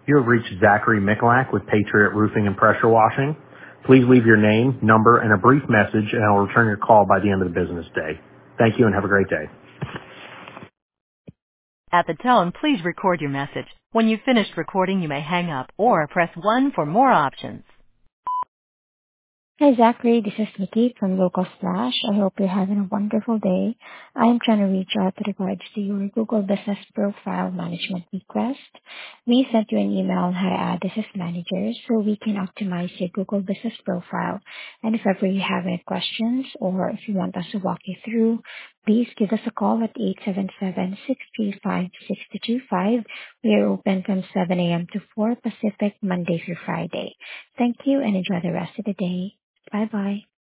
You have reached Zachary Mikulak with Patriot Roofing and Pressure Washing. Please leave your name, number, and a brief message, and I'll return your call by the end of the business day. Thank you and have a great day. At the tone, please record your message. When you've finished recording, you may hang up or press 1 for more options. Hi, Zachary. This is Nikki from Local Splash. I hope you're having a wonderful day. I am trying to reach out with regards to your Google Business Profile Management request. We sent you an email, hi, this is manager, so we can optimize your Google Business Profile. And if ever you have any questions or if you want us to walk you through, please give us a call at 877-635-6225. We are open from 7 a.m. to 4 Pacific, Monday through Friday. Thank you and enjoy the rest of the day. Bye-bye.